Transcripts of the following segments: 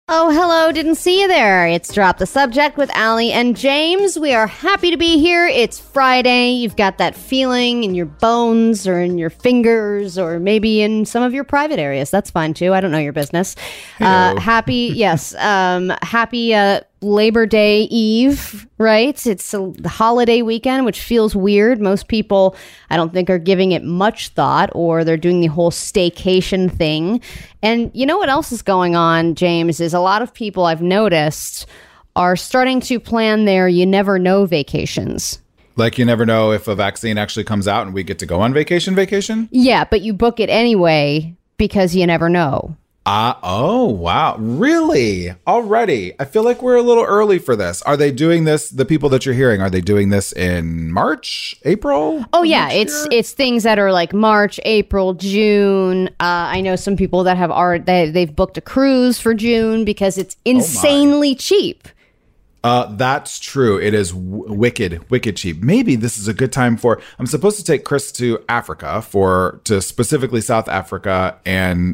Oh, hello. Didn't see you there. It's Drop the Subject with Allie and James. We are happy to be here. It's Friday. You've got that feeling in your bones or in your fingers or maybe in some of your private areas. That's fine, too. I don't know your business. Happy Labor Day Eve, right? It's the holiday weekend, which feels weird. Most people, I don't think, are giving it much thought, or they're doing the whole staycation thing. And you know what else is going on, James, is a lot of people I've noticed are starting to plan their you never know vacations. Like you never know if a vaccine actually comes out and we get to go on vacation? Yeah, but you book it anyway because you never know. Oh, wow. Really? Already? I feel like we're a little early for this. Are they doing this, the people that you're hearing, are they doing this in March, April? Oh, yeah. It's things that are like March, April, June. I know some people that have they've booked a cruise for June because it's insanely cheap. That's true. It is wicked cheap. Maybe this is a good time I'm supposed to take Chris to Africa to specifically South Africa and,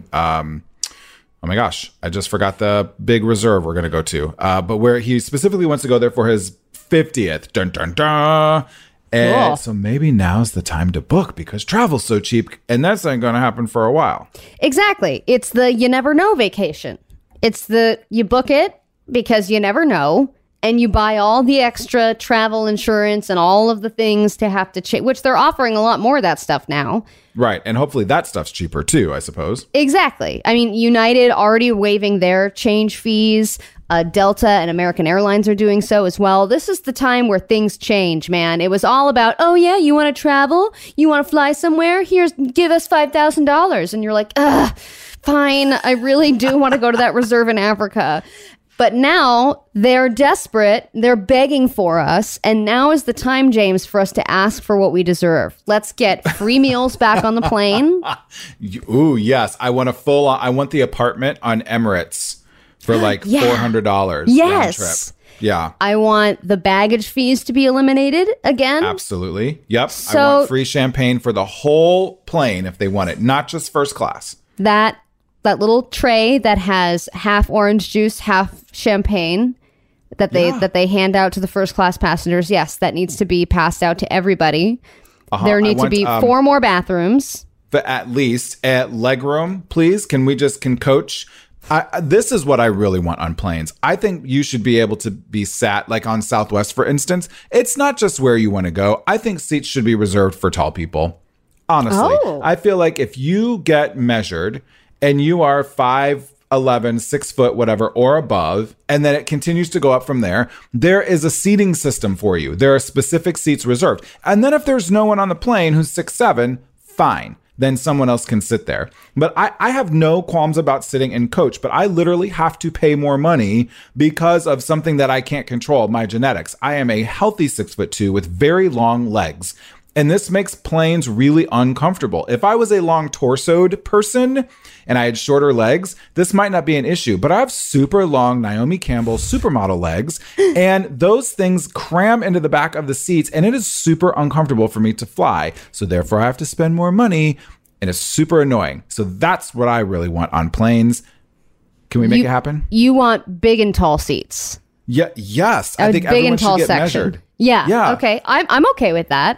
oh my gosh, I just forgot the big reserve we're going to go to. But where he specifically wants to go there for his 50th. Dun, dun, dun. And cool. So maybe now's the time to book because travel's so cheap and that's not going to happen for a while. Exactly. It's the you never know vacation. It's you book it because you never know. And you buy all the extra travel insurance and all of the things to have to change, which they're offering a lot more of that stuff now. Right. And hopefully that stuff's cheaper too, I suppose. Exactly. I mean, United already waiving their change fees. Delta and American Airlines are doing so as well. This is the time where things change, man. It was all about, oh yeah, you want to travel? You want to fly somewhere? Give us $5,000. And you're like, fine. I really do want to go to that reserve in Africa. But now they're desperate. They're begging for us. And now is the time, James, for us to ask for what we deserve. Let's get free meals back on the plane. Ooh, yes. I want the apartment on Emirates for like $400. Yes. Round trip. Yeah. I want the baggage fees to be eliminated again. Absolutely. Yep. So, I want free champagne for the whole plane if they want it, not just first class. That little tray that has half orange juice, half champagne that they hand out to the first class passengers. Yes, that needs to be passed out to everybody. There need to be 4 more bathrooms. But at least at legroom, please. Can coach? This is what I really want on planes. I think you should be able to be sat like on Southwest, for instance. It's not just where you want to go. I think seats should be reserved for tall people. Honestly, I feel like if you get measured and you are 5'11", 6 foot, whatever, or above, and then it continues to go up from there, there is a seating system for you. There are specific seats reserved. And then if there's no one on the plane who's 6'7", fine. Then someone else can sit there. But I have no qualms about sitting in coach, but I literally have to pay more money because of something that I can't control, my genetics. I am a healthy 6'2" with very long legs. And this makes planes really uncomfortable. If I was a long torsoed person and I had shorter legs, this might not be an issue. But I have super long Naomi Campbell supermodel legs, and those things cram into the back of the seats, and it is super uncomfortable for me to fly. So therefore, I have to spend more money, and it's super annoying. So that's what I really want on planes. Can we make it happen? You want big and tall seats. Yeah. Yes. I think everyone should get measured. Yeah. Okay. I'm okay with that.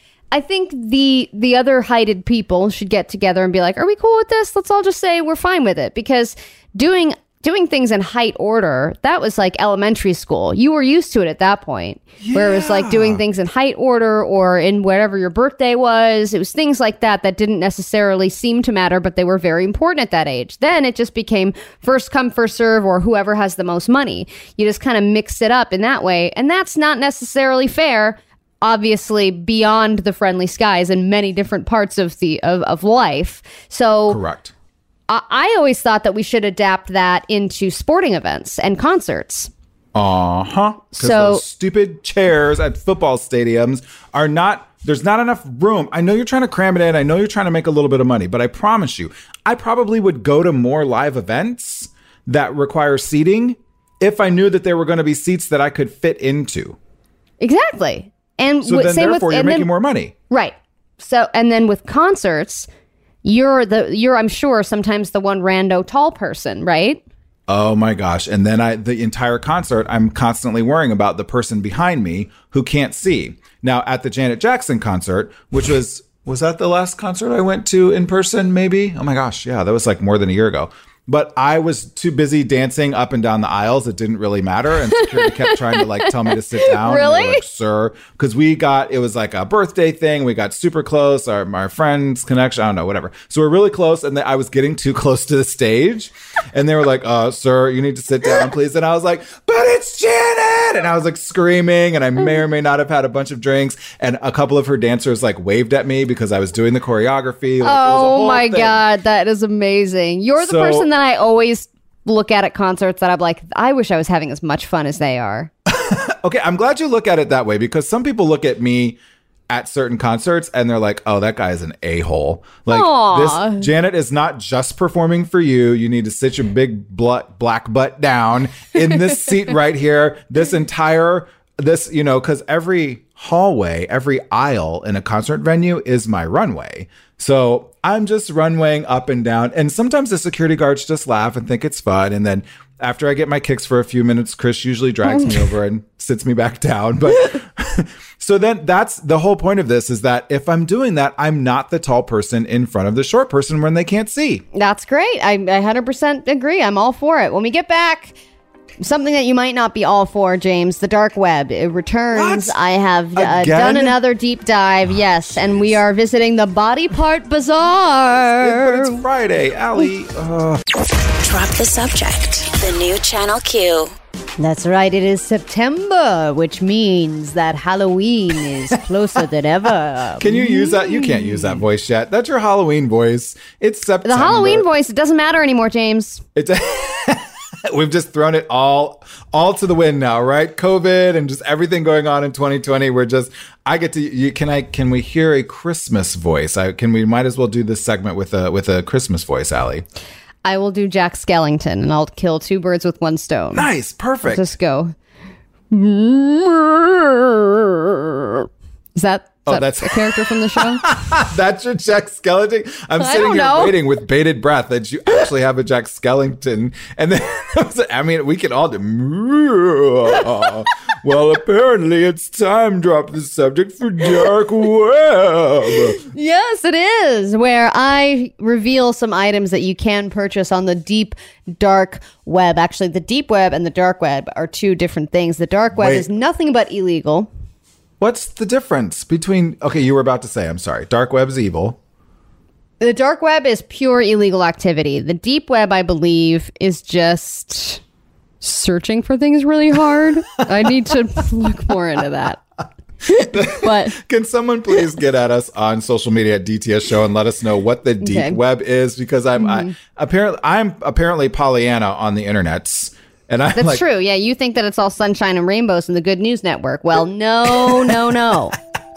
I think the other heighted people should get together and be like, are we cool with this? Let's all just say we're fine with it, because doing things in height order, that was like elementary school. You were used to it at that point. Yeah. Where it was like doing things in height order or in whatever your birthday was. It was things like that didn't necessarily seem to matter, but they were very important at that age. Then it just became first come, first serve, or whoever has the most money. You just kind of mix it up in that way. And that's not necessarily fair. Obviously beyond the friendly skies in many different parts of life. So correct. I always thought that we should adapt that into sporting events and concerts. Because those stupid chairs at football stadiums there's not enough room. I know you're trying to cram it in. I know you're trying to make a little bit of money, but I promise you, I probably would go to more live events that require seating if I knew that there were going to be seats that I could fit into. Exactly. And so then therefore you're making more money. Right. So, and then with concerts, you're I'm sure sometimes the one rando tall person, right? Oh my gosh. And then the entire concert, I'm constantly worrying about the person behind me who can't see. Now, at the Janet Jackson concert, which was that the last concert I went to in person, maybe? Oh my gosh. Yeah, that was like more than a year ago. But I was too busy dancing up and down the aisles. It didn't really matter. And security kept trying to like tell me to sit down. Really? And they were like, sir, because it was like a birthday thing. We got super close. Our friend's connection, I don't know, whatever. So we're really close. And I was getting too close to the stage. And they were like, sir, you need to sit down, please. And I was like, but it's Janet. And I was like screaming. And I may or may not have had a bunch of drinks. And a couple of her dancers like waved at me because I was doing the choreography. Like, oh my God. That is amazing. You're the person that I always look at concerts that I'm like, I wish I was having as much fun as they are. Okay, I'm glad you look at it that way because some people look at me at certain concerts and they're like, oh, that guy is an a-hole. Like, Aww. This Janet is not just performing for you. You need to sit your big black butt down in this seat right here. Because every hallway, every aisle in a concert venue is my runway. So I'm just runwaying up and down. And sometimes the security guards just laugh and think it's fun. And then after I get my kicks for a few minutes, Chris usually drags me over and sits me back down. But so then that's the whole point of this, is that if I'm doing that, I'm not the tall person in front of the short person when they can't see. That's great. I 100% agree. I'm all for it. When we get back, something that you might not be all for, James, the dark web. It returns. What? I have done another deep dive. Yes. And we are visiting the Body Part Bazaar. But it's Friday, Allie. Drop the subject. The new Channel Q. That's right. It is September, which means that Halloween is closer than ever. Can you use that? You can't use that voice yet. That's your Halloween voice. It's September. The Halloween voice, it doesn't matter anymore, James. We've just thrown it all to the wind now, right? COVID and just everything going on in 2020. Can we hear a Christmas voice? We might as well do this segment with a Christmas voice, Allie. I will do Jack Skellington and I'll kill two birds with one stone. Nice. Perfect. Just go. Is that that's a character from the show? That's your Jack Skellington? I'm sitting here waiting with bated breath that you actually have a Jack Skellington. And then, we can all do. Well, apparently it's time to drop the subject for Dark Web. Yes, it is, where I reveal some items that you can purchase on the deep, dark web. Actually, the deep web and the dark web are two different things. The dark web is nothing but illegal. What's the difference between... Okay, you were about to say, I'm sorry. Dark web's evil. The dark web is pure illegal activity. The deep web, I believe, is just searching for things really hard. I need to look more into that. But can someone please get at us on social media at DTS Show and let us know what the deep web is? Because I'm apparently Pollyanna on the internets. And That's true. Yeah, you think that it's all sunshine and rainbows in the Good News Network. Well, no.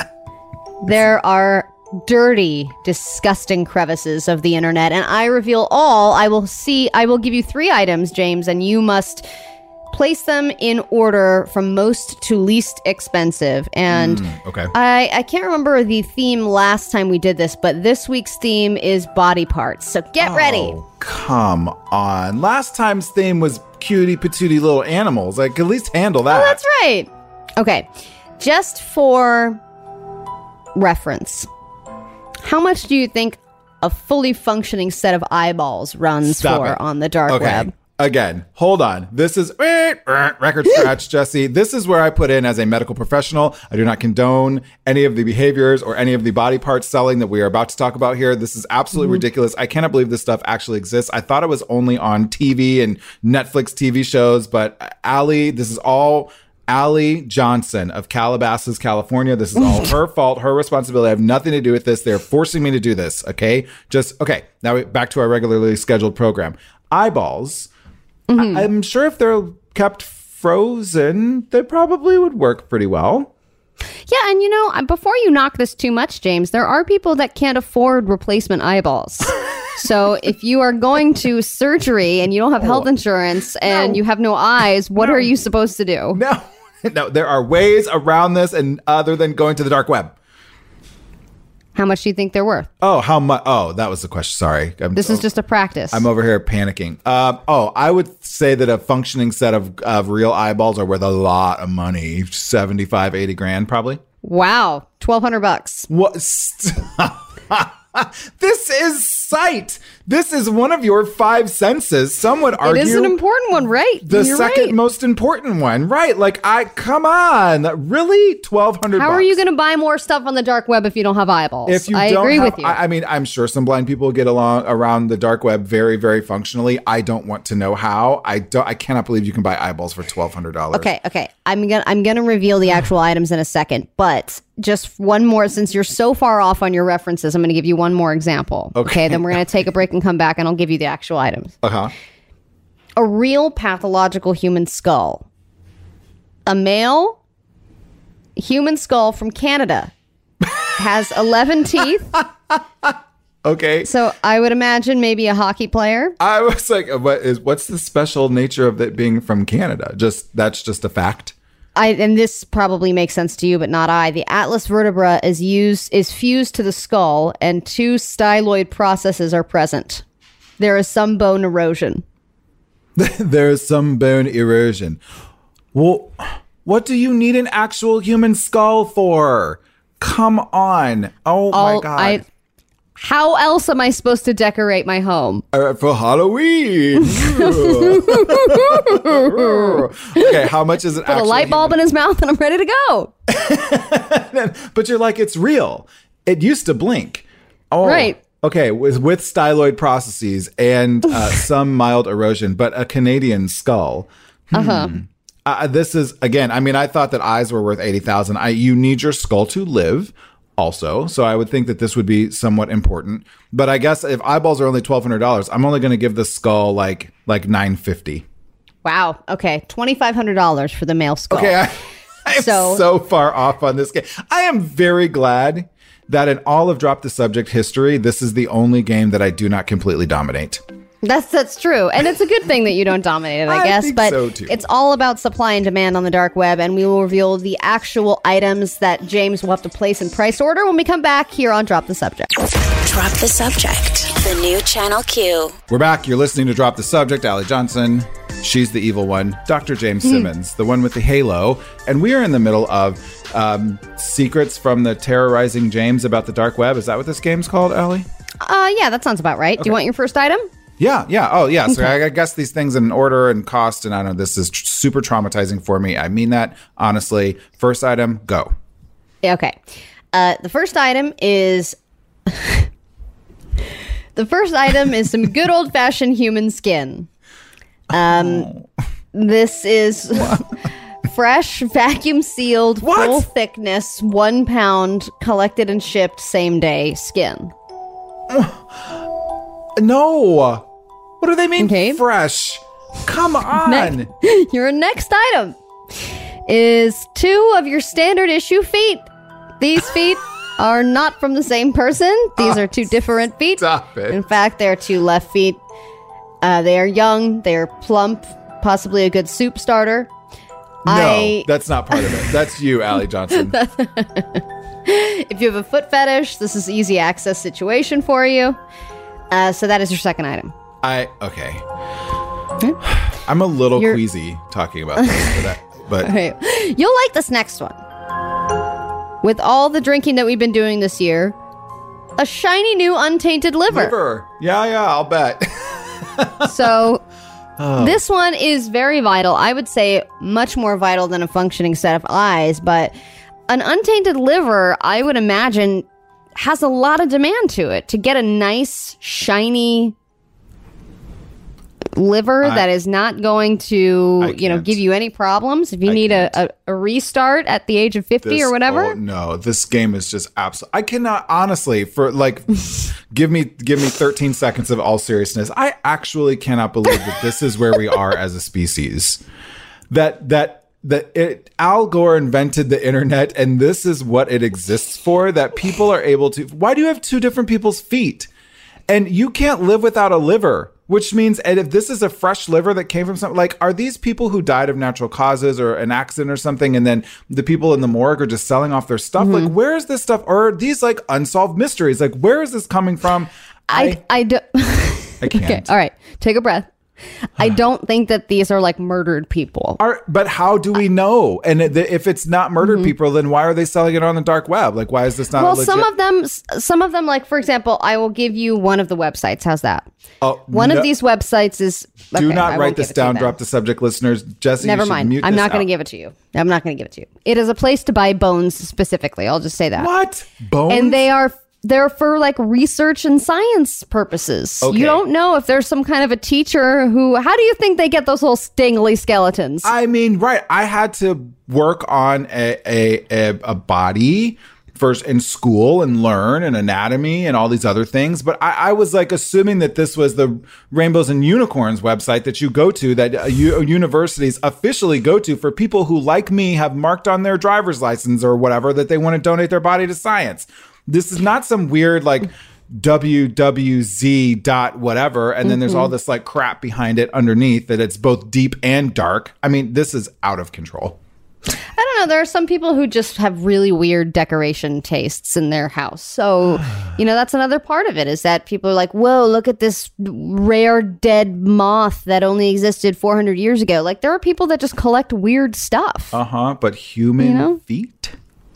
There are dirty, disgusting crevices of the internet, and I reveal all. I will give you 3 items, James, and you must place them in order from most to least expensive. And okay. I can't remember the theme last time we did this, but this week's theme is body parts. So get ready. Come on. Last time's theme was cutie patootie little animals. I could at least handle that. Oh, that's right. Okay. Just for reference, how much do you think a fully functioning set of eyeballs runs on the dark web? Again, hold on. This is record scratch, Jesse. This is where I put in as a medical professional. I do not condone any of the behaviors or any of the body parts selling that we are about to talk about here. This is absolutely ridiculous. I cannot believe this stuff actually exists. I thought it was only on TV and Netflix TV shows, but Allie, this is all Allie Johnson of Calabasas, California. This is all her fault, her responsibility. I have nothing to do with this. They're forcing me to do this, okay? Now back to our regularly scheduled program. Eyeballs. I'm sure if they're kept frozen, they probably would work pretty well. Yeah, and before you knock this too much, James, there are people that can't afford replacement eyeballs. So if you are going to surgery and you don't have health insurance and you have no eyes, what are you supposed to do? No, there are ways around this and other than going to the dark web. How much do you think they're worth? Oh, how much? Oh, that was the question. Sorry. This is just a practice. I'm over here panicking. I would say that a functioning set of real eyeballs are worth a lot of money. 75, 80 grand, probably. Wow. $1,200. What? This is sight. This is one of your five senses. Some would argue it is an important one, right? The You're second right. most important one, right? Like, come on, really? $1,200. How are you going to buy more stuff on the dark web if you don't have eyeballs? If you I don't agree have, with you. I mean, I'm sure some blind people get around the dark web very, very functionally. I don't want to know how. I cannot believe you can buy eyeballs for $1,200. Okay. I'm gonna reveal the actual items in a second, but just one more, since you're so far off on your references, I'm gonna give you one more example. Okay, then we're gonna take a break and come back, and I'll give you the actual items. A real pathological human skull. A male human skull from Canada has 11 teeth. Okay. So I would imagine maybe a hockey player. I was like, what's the special nature of it being from Canada? That's just a fact. And this probably makes sense to you, but not I. The atlas vertebra is fused to the skull, and two styloid processes are present. There is some bone erosion. There is some bone erosion. Well, what do you need an actual human skull for? Come on. Oh my God. How else am I supposed to decorate my home? For Halloween. Okay, how much is it? Put a light bulb in his mouth and I'm ready to go. But you're like, it's real. It used to blink. Oh, right. Okay, with styloid processes and some mild erosion, but a Canadian skull. This is, again, I mean, I thought that eyes were worth $80,000. You need your skull to live also. So I would think that this would be somewhat important. But I guess if eyeballs are only $1,200, I'm only going to give the skull like $950. Wow. Okay. $2,500 for the male skull. Okay. I am so far off on this game. I am very glad that in all of Drop the Subject history, this is the only game that I do not completely dominate. That's true. And it's a good thing that you don't dominate it, I guess. Think but so too. It's all about supply and demand on the dark web, and we will reveal the actual items that James will have to place in price order when we come back here on Drop the Subject. Drop the Subject, the new Channel Q. We're back. You're listening to Drop the Subject. Allie Johnson. She's the evil one. Dr. James Simmons, the one with the halo. And we are in the middle of secrets from the terrorizing James about the dark web. Is that what this game's called, Allie? Yeah, that sounds about right. Okay. Do you want your first item? Yeah. Oh, yeah. So I guess these things in order and cost, and I don't know, this is super traumatizing for me. I mean that, honestly. First item, go. Okay. The first item is... some good old-fashioned human skin. This is fresh, vacuum-sealed, full thickness, 1 pound, collected and shipped same day skin. No. What do they mean fresh? Come on. Your next item is 2 of your standard issue feet. These feet are not from the same person. These are 2 different feet. Stop it. In fact, they're 2 left feet. They are young. They are plump. Possibly a good soup starter. No, that's not part of it. That's you, Allie Johnson. If you have a foot fetish, this is easy access situation for you. So that is your second item. Okay. I'm a little queasy talking about this, but okay. You'll like this next one. With all the drinking that we've been doing this year, a shiny new untainted liver. Yeah, I'll bet. So this one is very vital. I would say much more vital than a functioning set of eyes, but an untainted liver, I would imagine, has a lot of demand to it. To get a nice, shiny liver that is not going to, give you any problems. If you need a restart at the age of 50 or whatever. Oh, no, this game is just absolutely. I cannot, honestly, for like, give me 13 seconds of all seriousness. I actually cannot believe that this is where we are as a species. Al Gore invented the internet, and this is what it exists for, that people are able to. Why do you have 2 different people's feet? And you can't live without a liver. Which means, and if this is a fresh liver that came from something, like, are these people who died of natural causes or an accident or something, and then the people in the morgue are just selling off their stuff? Like, where is this stuff? Or are these like unsolved mysteries? Like, where is this coming from? I don't. I can't. Okay, all right, take a breath. I don't think that these are like murdered people. But how do we know? And if it's not murdered people, then why are they selling it on the dark web? Like, why is this not? Well, legit? some of them, like, for example, I will give you one of the websites. How's that? One of these websites is. Do not write this down. Drop the subject, listeners. Jesse, never mind. I'm not going to give it to you. I'm not going to give it to you. It is a place to buy bones specifically. I'll just say that. What? Bones? And they're for like research and science purposes. Okay. You don't know if there's some kind of a teacher how do you think they get those little stingly skeletons? I mean, right. I had to work on a body first in school and learn and anatomy and all these other things. But I was like assuming that this was the Rainbows and Unicorns website that you go to, that universities officially go to for people who, like me, have marked on their driver's license or whatever that they want to donate their body to science. This is not some weird like wwz dot whatever, and then there's all this like crap behind it underneath that it's both deep and dark. I mean, this is out of control. I don't know. There are some people who just have really weird decoration tastes in their house. So, that's another part of it, is that people are like, whoa, look at this rare dead moth that only existed 400 years ago. Like, there are people that just collect weird stuff. But human feet?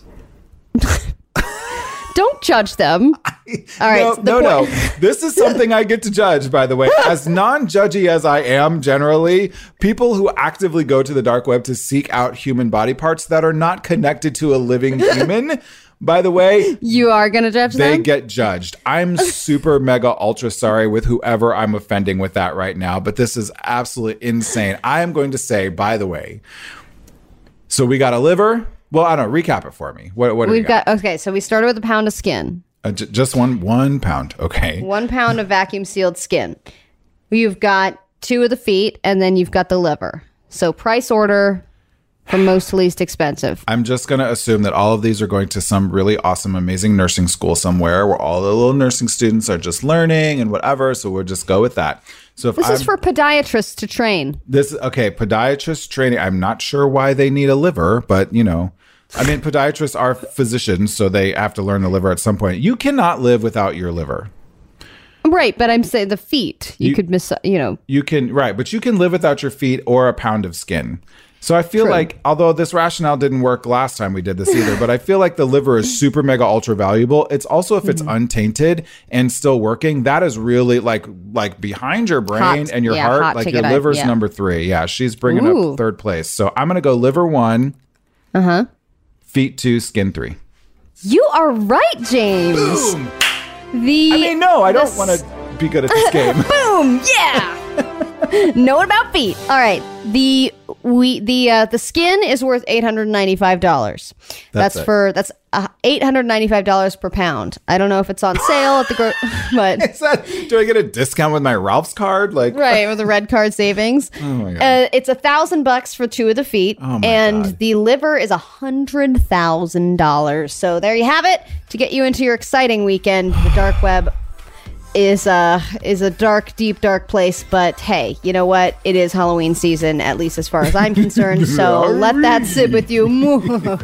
Don't judge them. All right. No. This is something I get to judge, by the way. As non-judgy as I am generally, people who actively go to the dark web to seek out human body parts that are not connected to a living human, by the way, you are going to judge them? They get judged. I'm super mega ultra sorry with whoever I'm offending with that right now, but this is absolutely insane. I am going to say, by the way, so we got a liver. Well, I don't know. Recap it for me. What do we got? Okay, so we started with a pound of skin. Just one pound. Okay. 1 pound of vacuum sealed skin. You've got 2 of the feet, and then you've got the liver. So price order from most to least expensive. I'm just going to assume that all of these are going to some really awesome, amazing nursing school somewhere where all the little nursing students are just learning and whatever. So we'll just go with that. So if this is for podiatrists to train. Podiatrist training. I'm not sure why they need a liver, but podiatrists are physicians, so they have to learn the liver at some point. You cannot live without your liver. Right, but I'm saying the feet. You could miss, You can, right, but you can live without your feet or a pound of skin. So I feel like, although this rationale didn't work last time we did this either, but I feel like the liver is super mega ultra valuable. It's also, if it's untainted and still working, that is really like behind your brain and your heart, like your liver's number 3. Yeah, she's bringing up 3rd place. So I'm going to go liver 1. Feet 2, skin 3. You are right, James. Boom. I don't want to be good at this game. Boom. Yeah. Know it about feet. All right. The skin is worth $895. That's $895 per pound. I don't know if it's on sale at the but do I get a discount with my Ralph's card? Right, with the red card savings. Oh my God. It's $1,000 for 2 of the feet, and the liver is $100,000. So there you have it. To get you into your exciting weekend, the dark web is a dark, deep, dark place. But hey, you know what? It is Halloween season, at least as far as I'm concerned. So let that sit with you. Drop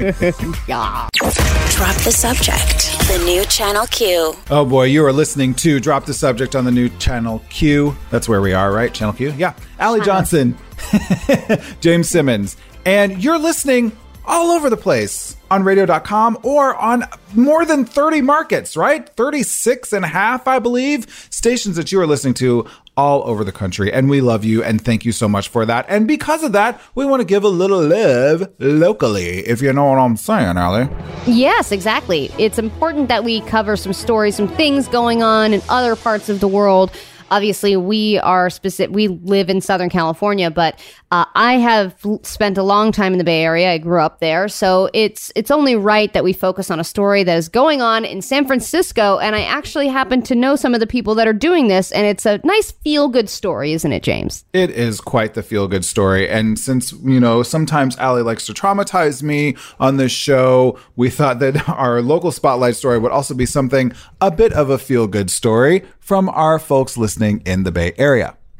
the subject. The new Channel Q. Oh boy, you are listening to Drop the Subject on the new Channel Q. That's where we are, right? Channel Q? Yeah. Allie Johnson, James Simmons. And you're listening all over the place on radio.com or on more than 30 markets, right? 36 and a half, I believe, stations that you are listening to all over the country. And we love you and thank you so much for that. And because of that, we want to give a little love locally, if you know what I'm saying, Allie. Yes, exactly. It's important that we cover some stories, some things going on in other parts of the world. Obviously, we live in Southern California, but I have spent a long time in the Bay Area. I grew up there. So it's only right that we focus on a story that is going on in San Francisco. And I actually happen to know some of the people that are doing this. And it's a nice feel-good story, isn't it, James? It is quite the feel-good story. And since, sometimes Allie likes to traumatize me on this show, we thought that our local spotlight story would also be something, a bit of a feel-good story from our folks listening in the Bay Area.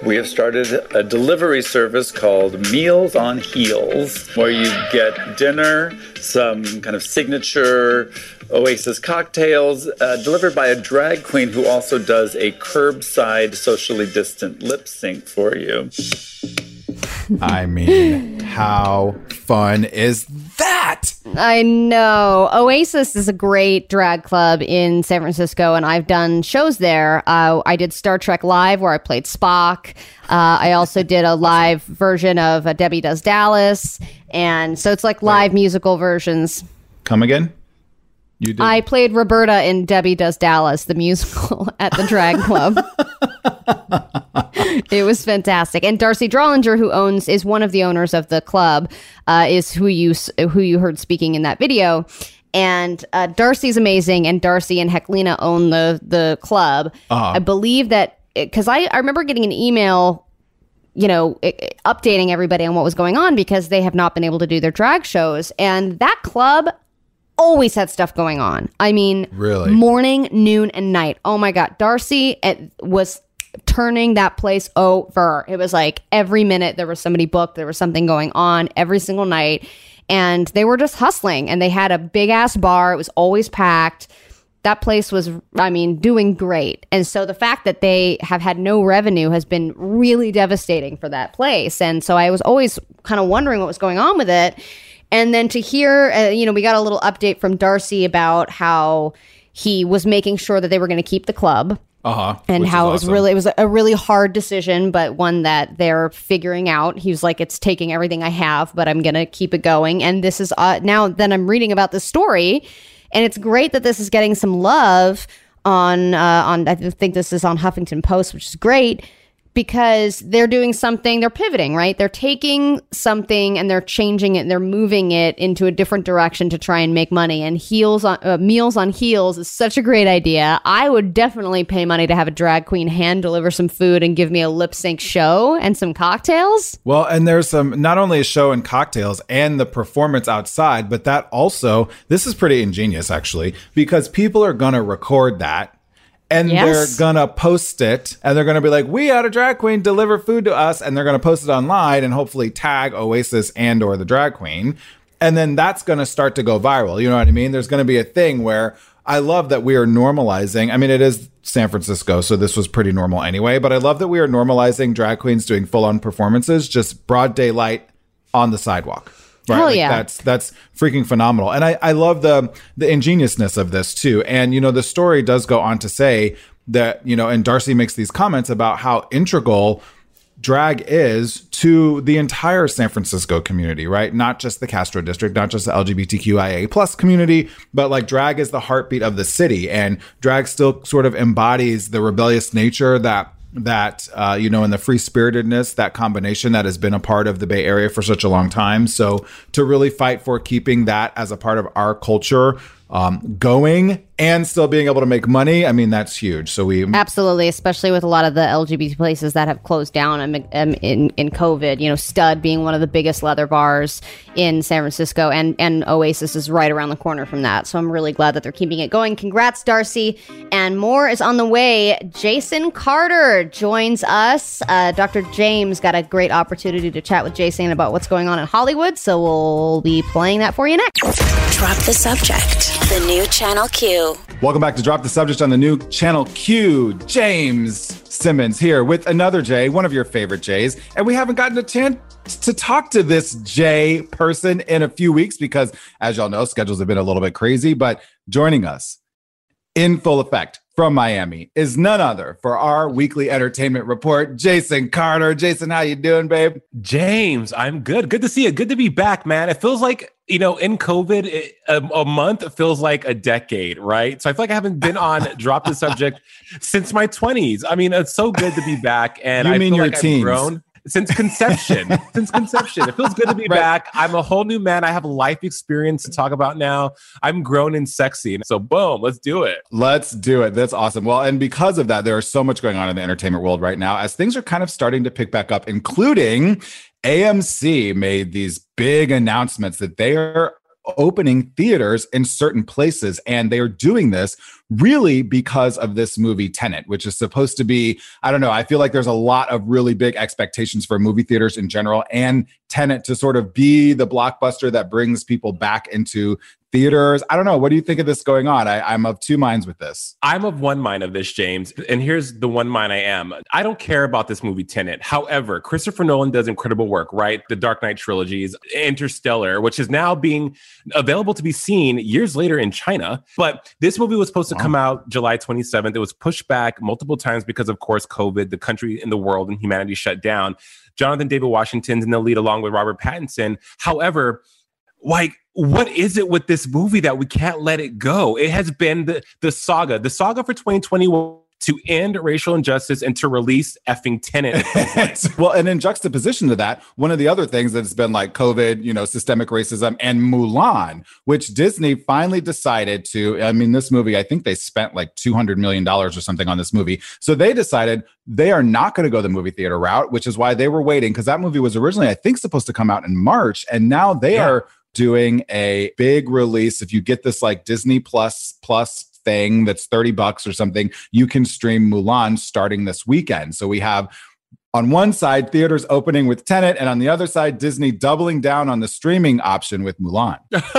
we have started a delivery service called Meals on Heels, where you get dinner, some kind of signature Oasis cocktails, delivered by a drag queen who also does a curbside socially distant lip sync for you. I mean, how fun is that? I know. Oasis is a great drag club in San Francisco, and I've done shows there. I did Star Trek Live, where I played Spock. I also did a live version of Debbie Does Dallas. And so it's like live musical versions. Come again? You did? I played Roberta in Debbie Does Dallas, the musical, at the drag club. It was fantastic. And Darcy Drollinger, who is one of the owners of the club, is who you heard speaking in that video. And Darcy's amazing, and Darcy and Heklina own the club. I believe that because I remember getting an email, updating everybody on what was going on because they have not been able to do their drag shows, and that club always had stuff going on. I mean, really? Morning, noon, and night. Oh my God. Darcy was turning that place over. It was like every minute there was somebody booked, there was something going on every single night. And they were just hustling, and they had a big ass bar. It was always packed. That place was, doing great. And so the fact that they have had no revenue has been really devastating for that place. And so I was always kind of wondering what was going on with it. And then to hear, we got a little update from Darcy about how he was making sure that they were going to keep the club. And how it was a really hard decision, but one that they're figuring out. He was like, it's taking everything I have, but I'm going to keep it going. And this is now then I'm reading about this story, and it's great that this is getting some love on I think this is on Huffington Post, which is great. Because they're doing something, they're pivoting, right? They're taking something and they're changing it, and they're moving it into a different direction to try and make money. And Meals on Heels is such a great idea. I would definitely pay money to have a drag queen hand deliver some food and give me a lip sync show and some cocktails. Well, and there's not only a show and cocktails and the performance outside, but that also, this is pretty ingenious actually, because people are going to record that. And they're going to post it, and they're going to be like, we had a drag queen deliver food to us, and they're going to post it online and hopefully tag Oasis and or the drag queen. And then that's going to start to go viral. You know what I mean? There's going to be a thing where I love that we are normalizing. I mean, it is San Francisco, so this was pretty normal anyway, but I love that we are normalizing drag queens doing full-on performances, just broad daylight on the sidewalk. Right? Hell yeah. That's freaking phenomenal. And I love the ingeniousness of this too. And, the story does go on to say that, and Darcy makes these comments about how integral drag is to the entire San Francisco community, right? Not just the Castro district, not just the LGBTQIA plus community, but like drag is the heartbeat of the city, and drag still sort of embodies the rebellious nature that in the free-spiritedness, that combination that has been a part of the Bay Area for such a long time. So to really fight for keeping that as a part of our culture going and still being able to make money, I mean, that's huge. So we absolutely, especially with a lot of the LGBT places that have closed down in COVID, Stud being one of the biggest leather bars in San Francisco, and Oasis is right around the corner from that. So I'm really glad that they're keeping it going. Congrats, Darcy. And more is on the way. Jason Carter joins us. Dr. James got a great opportunity to chat with Jason about what's going on in Hollywood. So we'll be playing that for you next. Drop the Subject, the new Channel Q. Welcome back to Drop the Subject on the new Channel Q. James Simmons here with another Jay, one of your favorite Jays. And we haven't gotten a chance to talk to this Jay person in a few weeks because, as y'all know, schedules have been a little bit crazy. But joining us in full effect from Miami is none other for our weekly entertainment report, Jason Carter. Jason, how you doing, babe? James, I'm good. Good to see you. Good to be back, man. It feels like, in COVID, a month feels like a decade, right? So I feel like I haven't been on Drop the Subject since my 20s. I mean, it's so good to be back. And I feel like I've grown since conception. It feels good to be back. I'm a whole new man. I have life experience to talk about now. I'm grown and sexy. And so boom, let's do it. Let's do it. That's awesome. Well, and because of that, there is so much going on in the entertainment world right now as things are kind of starting to pick back up, including AMC made these big announcements that they are opening theaters in certain places, and they are doing this really because of this movie Tenet, which is supposed to be, I don't know, I feel like there's a lot of really big expectations for movie theaters in general, and Tenet to sort of be the blockbuster that brings people back into theaters. I don't know. What do you think of this going on? I'm of two minds with this. I'm of one mind of this, James. And here's the one mind I am. I don't care about this movie Tenet. However, Christopher Nolan does incredible work, right? The Dark Knight trilogies, Interstellar, which is now being available to be seen years later in China. But this movie was supposed to come out July 27th. It was pushed back multiple times because, of course, COVID, the country and the world and humanity shut down. Jonathan David Washington's in the lead along with Robert Pattinson. However, like, what is it with this movie that we can't let it go? It has been the saga for 2020 to end racial injustice and to release effing Tenet. Well, and in juxtaposition to that, one of the other things that's been like COVID, systemic racism, and Mulan, which Disney finally decided to, I mean, this movie, I think they spent like $200 million or something on this movie. So they decided they are not going to go the movie theater route, which is why they were waiting, because that movie was originally, I think, supposed to come out in March. And now they are doing a big release. If you get this like Disney Plus thing that's $30 or something, you can stream Mulan starting this weekend. So we have on one side theaters opening with Tenet, and on the other side Disney doubling down on the streaming option with Mulan.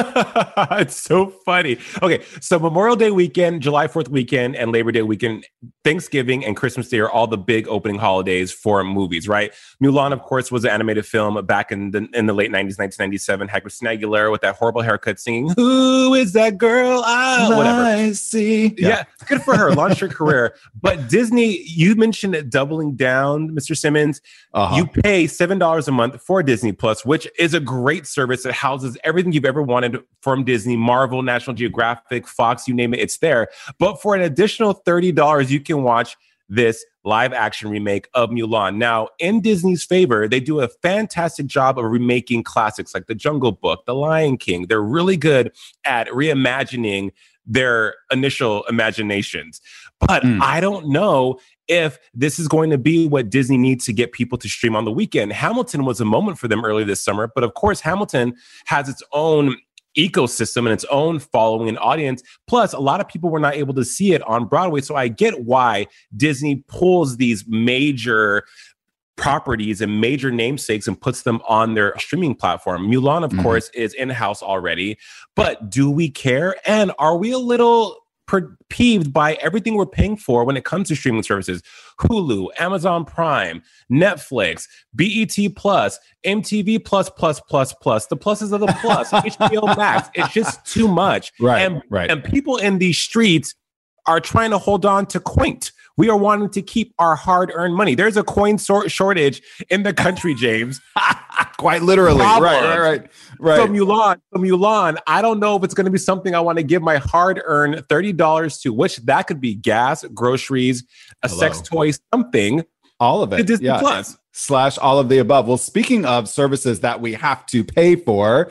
It's so funny. Okay, so Memorial Day weekend, July 4th weekend, and Labor Day weekend, Thanksgiving and Christmas Day are all the big opening holidays for movies, right? Mulan, of course, was an animated film back in the late 90s, 1997. Had Christina Aguilera with that horrible haircut singing, "Who is that girl?" Whatever. I see. Yeah, good for her. Launched her career. But Disney, you mentioned it doubling down, Mr. Simmons. You pay $7 a month for Disney Plus, which is a great service that houses everything you've ever wanted from Disney, Marvel, National Geographic, Fox, you name it, it's there. But for an additional $30, you can watch this live action remake of Mulan. Now, in Disney's favor, they do a fantastic job of remaking classics like The Jungle Book, The Lion King. They're really good at reimagining their initial imaginations. But I don't know if this is going to be what Disney needs to get people to stream on the weekend. Hamilton was a moment for them earlier this summer, but of course, Hamilton has its own ecosystem and its own following and audience. Plus, a lot of people were not able to see it on Broadway. So I get why Disney pulls these major properties and major namesakes and puts them on their streaming platform. Mulan, of course, is in-house already, but do we care? And are we a little peeved by everything we're paying for when it comes to streaming services? Hulu, Amazon Prime, Netflix, BET Plus, MTV Plus, the pluses of the plus, HBO Max. It's just too much. And people in these streets are trying to hold on to Quaint. We are wanting to keep our hard-earned money. There's a coin shortage in the country, James. Quite literally. Right. So Mulan, I don't know if it's going to be something I want to give my hard-earned $30 to, which that could be gas, groceries, a sex toy, something. All of it. Disney Plus. / all of the above. Well, speaking of services that we have to pay for,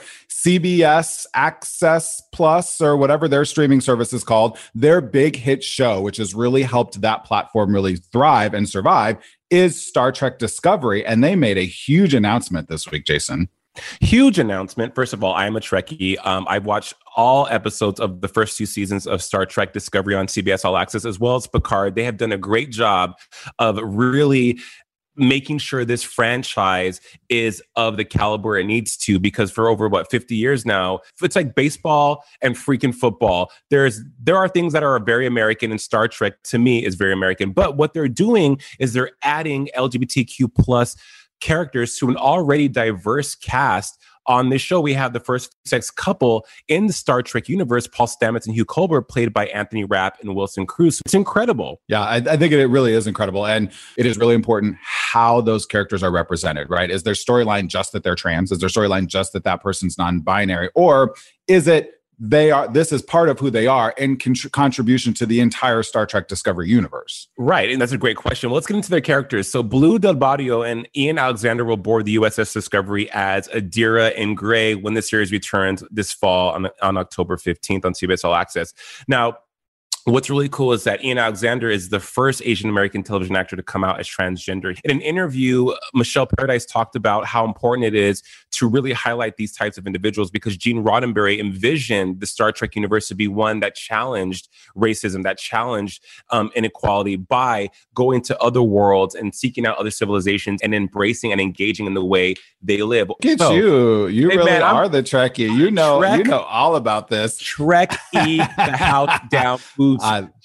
CBS Access Plus, or whatever their streaming service is called, their big hit show, which has really helped that platform really thrive and survive, is Star Trek Discovery. And they made a huge announcement this week, Jason. Huge announcement. First of all, I am a Trekkie. I've watched all episodes of the first 2 seasons of Star Trek Discovery on CBS All Access, as well as Picard. They have done a great job of really making sure this franchise is of the caliber it needs to, because for over 50 years now, it's like baseball and freaking football. There are things that are very American, and Star Trek to me is very American. But what they're doing is they're adding LGBTQ plus characters to an already diverse cast. On this show, we have the first sex couple in the Star Trek universe, Paul Stamets and Hugh Culber, played by Anthony Rapp and Wilson Cruz. It's incredible. Yeah, I think it really is incredible. And it is really important how those characters are represented, right? Is their storyline just that they're trans? Is their storyline just that person's non-binary? Or is it this is part of who they are in contribution to the entire Star Trek Discovery universe? Right. And that's a great question. Well, let's get into their characters. So Blue Del Barrio and Ian Alexander will board the USS Discovery as Adira and Gray when the series returns this fall on October 15th on CBS All Access. Now, What's really cool is that Ian Alexander is the first Asian American television actor to come out as transgender. In an interview, Michelle Paradise talked about how important it is to really highlight these types of individuals, because Gene Roddenberry envisioned the Star Trek universe to be one that challenged racism, that challenged inequality by going to other worlds and seeking out other civilizations and embracing and engaging in the way they live. Look at you. You really are the Trekkie. You know all about this. Trek-y, the house down food.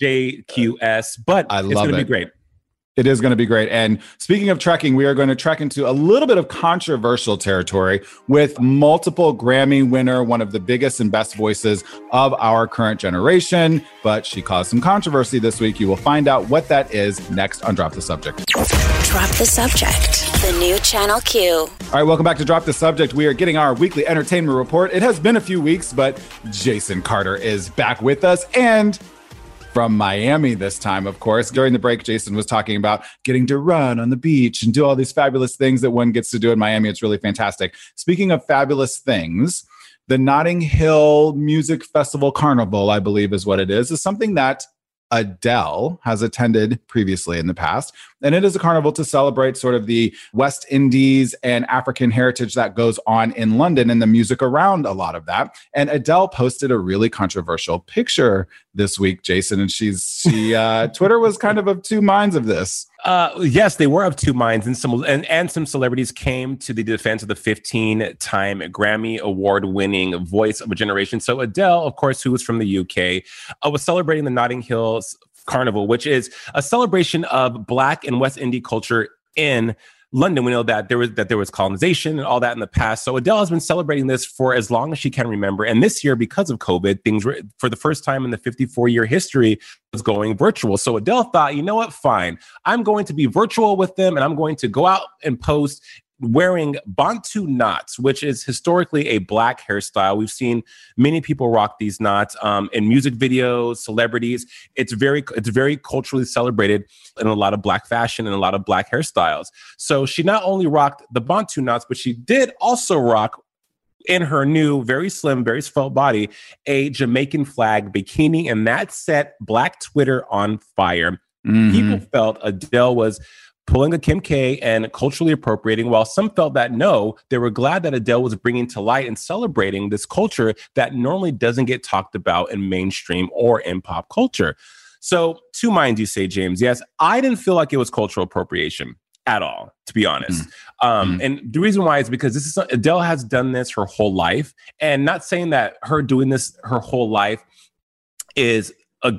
JQS, but it's going to be great. It is going to be great. And speaking of trekking, we are going to trek into a little bit of controversial territory with multiple Grammy winner, one of the biggest and best voices of our current generation. But she caused some controversy this week. You will find out what that is next on Drop the Subject. Drop the Subject, the new Channel Q. All right, welcome back to Drop the Subject. We are getting our weekly entertainment report. It has been a few weeks, but Jason Carter is back with us, and from Miami this time, of course. During the break, Jason was talking about getting to run on the beach and do all these fabulous things that one gets to do in Miami. It's really fantastic. Speaking of fabulous things, the Notting Hill Music Festival Carnival, I believe is what it is something that Adele has attended previously in the past. And it is a carnival to celebrate sort of the West Indies and African heritage that goes on in London and the music around a lot of that. And Adele posted a really controversial picture this week, Jason, and she Twitter was kind of two minds of this. Yes, they were of two minds, and some celebrities came to the defense of the 15-time Grammy Award-winning voice of a generation. So Adele, of course, who was from the UK, was celebrating the Notting Hill Carnival, which is a celebration of Black and West Indian culture in London. We know that there was colonization and all that in the past. So Adele has been celebrating this for as long as she can remember. And this year, because of COVID, things were, for the first time in the 54-year history, was going virtual. So Adele thought, you know what, fine. I'm going to be virtual with them, and I'm going to go out and post wearing Bantu knots, which is historically a Black hairstyle. We've seen many people rock these knots in music videos, celebrities. It's very culturally celebrated in a lot of Black fashion and a lot of Black hairstyles. So she not only rocked the Bantu knots, but she did also rock, in her new, very slim, very svelte body, a Jamaican flag bikini, and that set Black Twitter on fire. Mm-hmm. People felt Adele was pulling a Kim K and culturally appropriating, while some felt that no, they were glad that Adele was bringing to light and celebrating this culture that normally doesn't get talked about in mainstream or in pop culture. So, two minds, you say, James. Yes, I didn't feel like it was cultural appropriation at all, to be honest. And the reason why is because Adele has done this her whole life, and not saying that her doing this her whole life is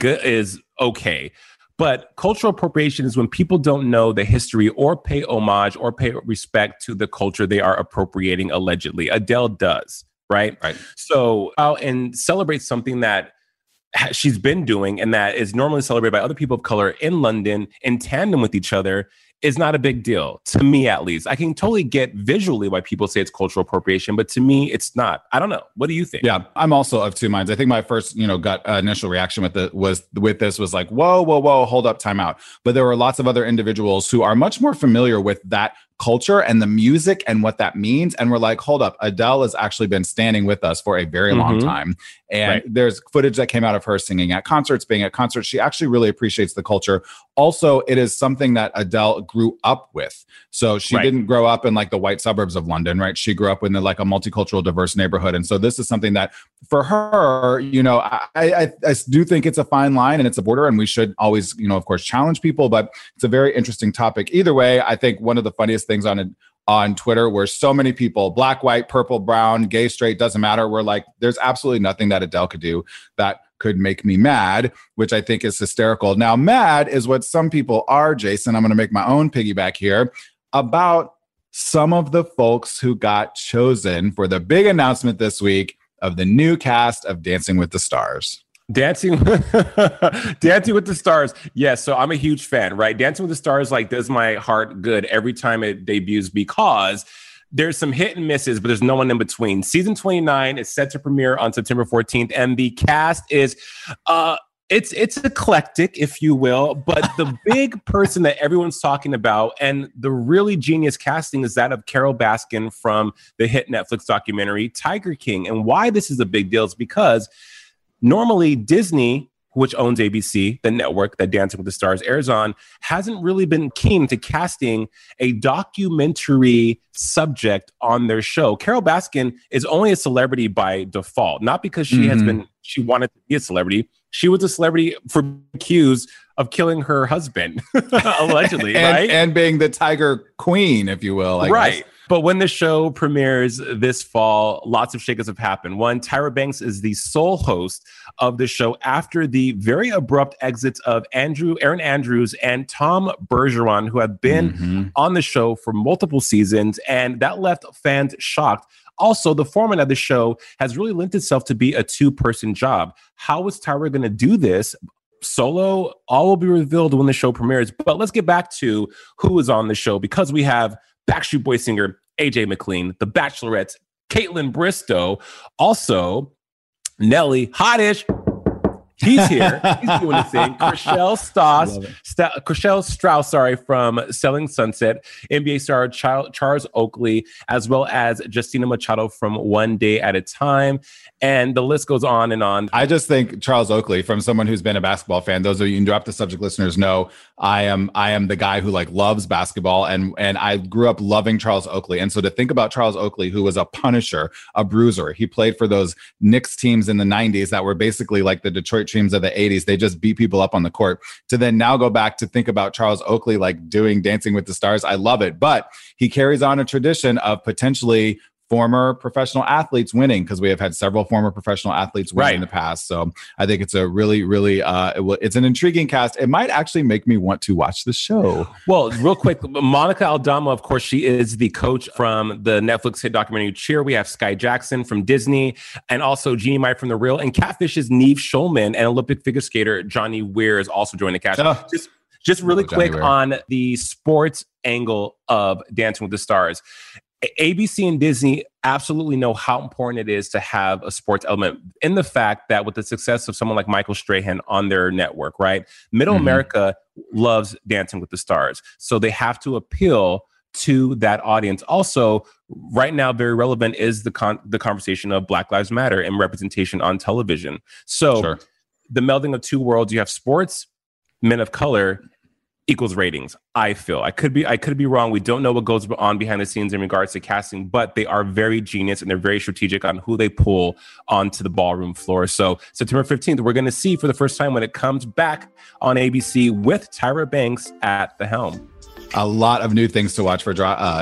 okay. But cultural appropriation is when people don't know the history or pay homage or pay respect to the culture they are appropriating, allegedly. Adele does, right? So out and celebrate something that she's been doing and that is normally celebrated by other people of color in London in tandem with each other is not a big deal, to me at least. I can totally get visually why people say it's cultural appropriation, but to me, it's not. I don't know. What do you think? Yeah, I'm also of two minds. I think my first, gut initial reaction with this was like, whoa, hold up, time out. But there were lots of other individuals who are much more familiar with that culture and the music and what that means. And we're like, hold up, Adele has actually been standing with us for a very long time. And there's footage that came out of her singing at concerts, being at concerts. She actually really appreciates the culture. Also, it is something that Adele grew up with. So she didn't grow up in like the white suburbs of London, right? She grew up in a multicultural, diverse neighborhood. And so this is something that for her, I do think it's a fine line and it's a border, and we should always, of course, challenge people, but it's a very interesting topic. Either way, I think one of the funniest things on Twitter where so many people, black, white, purple, brown, gay, straight, doesn't matter. We're like, there's absolutely nothing that Adele could do that could make me mad, which I think is hysterical. Now, mad is what some people are, Jason. I'm going to make my own piggyback here about some of the folks who got chosen for the big announcement this week of the new cast of Dancing with the Stars. Dancing with the Stars. Yes, so I'm a huge fan, right? Dancing with the Stars does my heart good every time it debuts because there's some hit and misses, but there's no one in between. Season 29 is set to premiere on September 14th, and the cast is it's eclectic, if you will, but the big person that everyone's talking about and the really genius casting is that of Carol Baskin from the hit Netflix documentary Tiger King. And why this is a big deal is because normally Disney which owns ABC, the network that Dancing with the Stars airs on, hasn't really been keen to casting a documentary subject on their show. Carole Baskin is only a celebrity by default, not because she wanted to be a celebrity. She was a celebrity for accused of killing her husband, allegedly, right? And being the Tiger Queen, if you will. I guess. But when the show premieres this fall, lots of shakeups have happened. One, Tyra Banks is the sole host of the show after the very abrupt exits of Erin Andrews and Tom Bergeron, who have been on the show for multiple seasons, and that left fans shocked. Also, the format of the show has really lent itself to be a two-person job. How is Tyra going to do this? Solo? All will be revealed when the show premieres. But let's get back to who is on the show, because we have Backstreet Boys singer AJ McLean, The Bachelorette's Caitlin Bristowe, also Nelly, hottish. He's here. He's doing his thing. Chriselle Strauss, from Selling Sunset, NBA star Charles Oakley, as well as Justina Machado from One Day at a Time. And the list goes on and on. I just think Charles Oakley, from someone who's been a basketball fan, those of you who Drop the Subject listeners know, I am the guy who loves basketball, and I grew up loving Charles Oakley. And so to think about Charles Oakley, who was a punisher, a bruiser, he played for those Knicks teams in the 90s that were basically like the Detroit teams of the 80s. They just beat people up on the court. To then now go back to think about Charles Oakley doing Dancing with the Stars. I love it. But he carries on a tradition of potentially former professional athletes winning, because we have had several former professional athletes win in the past. So I think it's a really, really, it's an intriguing cast. It might actually make me want to watch the show. Well, real quick, Monica Aldama, of course, she is the coach from the Netflix hit documentary Cheer. We have Sky Jackson from Disney, and also Jeannie Mai from The Real, and Catfish's Neve Schulman, and Olympic figure skater Johnny Weir is also joining the cast. Just really quick on the sports angle of Dancing with the Stars. ABC and Disney absolutely know how important it is to have a sports element, in the fact that with the success of someone like Michael Strahan on their network, right? Middle America loves Dancing with the Stars. So they have to appeal to that audience. Also, right now, very relevant is the conversation of Black Lives Matter and representation on television. So the melding of two worlds, you have sports, men of color, equals ratings. I feel I could be wrong. We don't know what goes on behind the scenes in regards to casting, but they are very genius and they're very strategic on who they pull onto the ballroom floor. So September 15th, we're going to see for the first time when it comes back on ABC with Tyra Banks at the helm. A lot of new things to watch for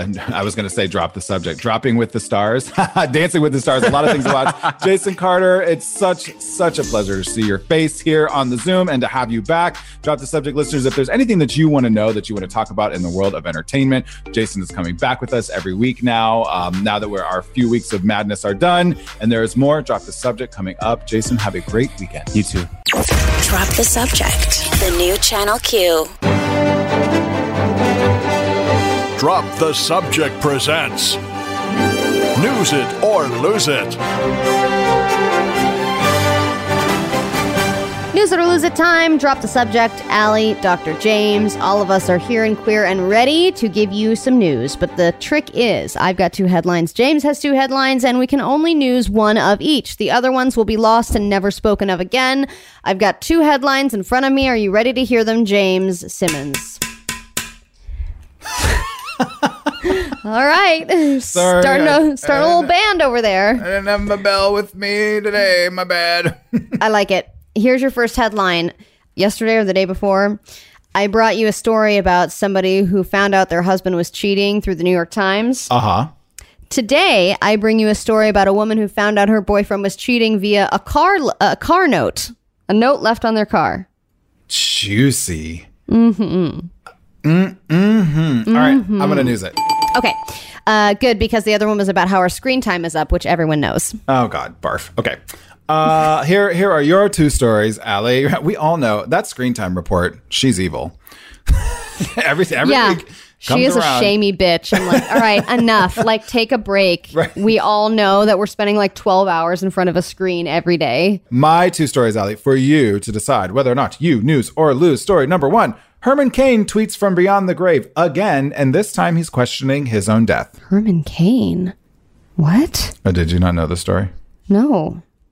I was going to say Drop the Subject. Dropping with the Stars. Dancing with the Stars. A lot of things to watch. Jason Carter, it's such a pleasure to see your face here on the Zoom and to have you back. Drop the Subject listeners, if there's anything that you want to know, that you want to talk about in the world of entertainment, Jason is coming back with us every week now. Now that our few weeks of madness are done, and there is more Drop the Subject coming up. Jason, have a great weekend. You too. Drop the Subject. The new Channel Q. Drop the Subject presents News It or Lose It. News It or Lose It time. Drop the Subject. Allie, Dr. James, all of us are here and queer and ready to give you some news. But the trick is, I've got two headlines. James has two headlines, and we can only news one of each. The other ones will be lost and never spoken of again. I've got two headlines in front of me. Are you ready to hear them, James Simmons? All right. Sorry, starting a little band over there. I didn't have my bell with me today. My bad. I like it. Here's your first headline. Yesterday or the day before, I brought you a story about somebody who found out their husband was cheating through the New York Times. Today, I bring you a story about a woman who found out her boyfriend was cheating via a car note. A note left on their car. Juicy. All right, I'm going to news it. Okay, good, because the other one was about how our screen time is up, which everyone knows. Oh, God, barf. Okay. Here are your two stories, Allie. We all know that screen time report. She's evil. every week. She is around. A shamey bitch. I'm like, all right, enough. Take a break. Right. We all know that we're spending 12 hours in front of a screen every day. My two stories, Allie, for you to decide whether or not you news or lose. Story number one. Herman Cain tweets from beyond the grave again, and this time he's questioning his own death. Herman Cain? What? Oh, did you not know the story? No.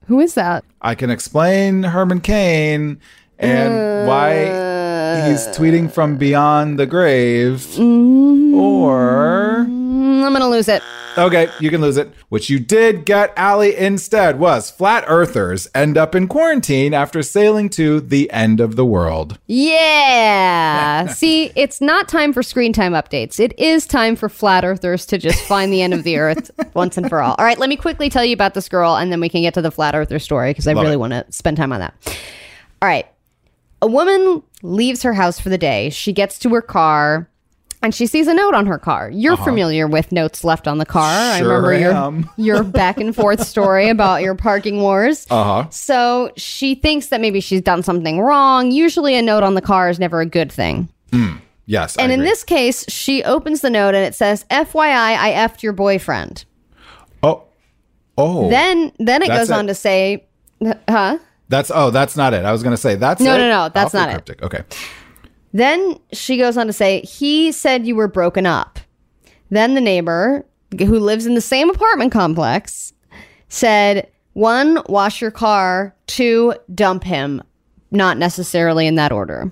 Who is that? I can explain Herman Cain and why he's tweeting from beyond the grave. Or... I'm going to lose it. Okay, you can lose it. What you did get, Allie, instead was flat earthers end up in quarantine after sailing to the end of the world. Yeah. See, it's not time for screen time updates. It is time for flat earthers to just find the end of the earth once and for all. All right, let me quickly tell you about this girl, and then we can get to the flat earther story because I really want to spend time on that. All right. A woman leaves her house for the day. She gets to her car. And she sees a note on her car. You're familiar with notes left on the car. I remember your back and forth story about your parking wars. So she thinks that maybe she's done something wrong. Usually a note on the car is never a good thing. Yes, and in this case, she opens the note and it says, FYI, I effed your boyfriend. Oh. Then it goes on to say, That's not it. I was going to say that's No, that's not cryptic. Okay. Then she goes on to say, he said you were broken up. Then the neighbor, who lives in the same apartment complex, said, 1, wash your car. 2, dump him. Not necessarily in that order.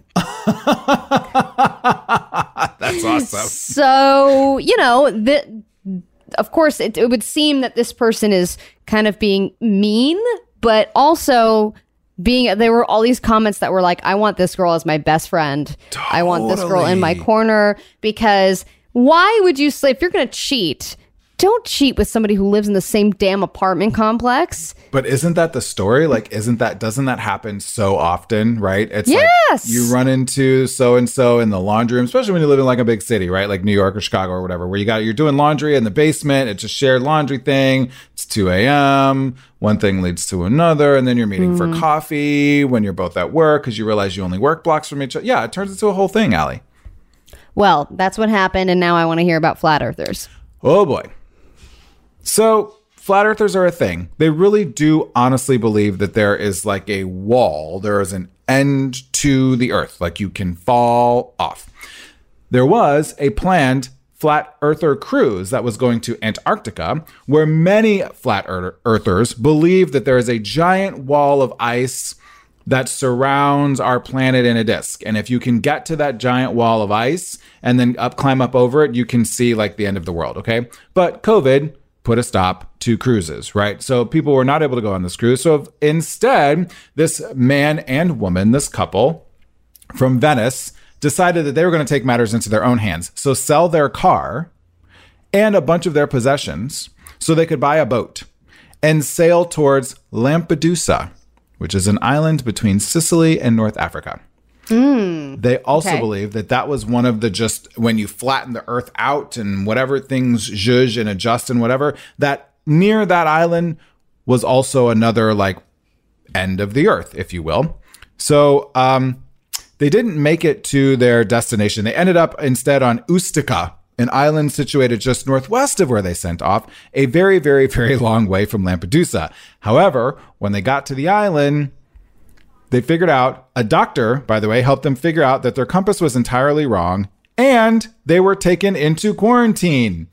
That's awesome. So, of course, it would seem that this person is kind of being mean, but also... there were all these comments that were like, I want this girl as my best friend. I want this girl in my corner, because why would you say, if you're going to cheat, don't cheat with somebody who lives in the same damn apartment complex. But isn't that the story? Like, doesn't that happen so often, right? It's like you run into so-and-so in the laundry room, especially when you live in like a big city, right? Like New York or Chicago or whatever, where you're doing laundry in the basement. It's a shared laundry thing. It's 2 a.m. One thing leads to another. And then you're meeting for coffee when you're both at work because you realize you only work blocks from each other. Yeah, it turns into a whole thing, Allie. Well, that's what happened. And now I want to hear about flat earthers. Oh, boy. So flat earthers are a thing. They really do honestly believe that there is like a wall. There is an end to the earth. Like you can fall off. There was a planned flat earther cruise that was going to Antarctica, where many flat earthers believe that there is a giant wall of ice that surrounds our planet in a disk. And if you can get to that giant wall of ice and then climb up over it, you can see like the end of the world. Okay. But COVID put a stop to cruises, right? So people were not able to go on this cruise. So instead, this man and woman, this couple from Venice, decided that they were going to take matters into their own hands. So sell their car and a bunch of their possessions so they could buy a boat and sail towards Lampedusa, which is an island between Sicily and North Africa. They also believe that was one of the just when you flatten the earth out and whatever things zhuzh and adjust and whatever, that near that island was also another like end of the earth, if you will. So they didn't make it to their destination. They ended up instead on Ustica, an island situated just northwest of where they sent off, a very, very, very long way from Lampedusa. However, when they got to the island, they figured out, a doctor, by the way, helped them figure out that their compass was entirely wrong, and they were taken into quarantine.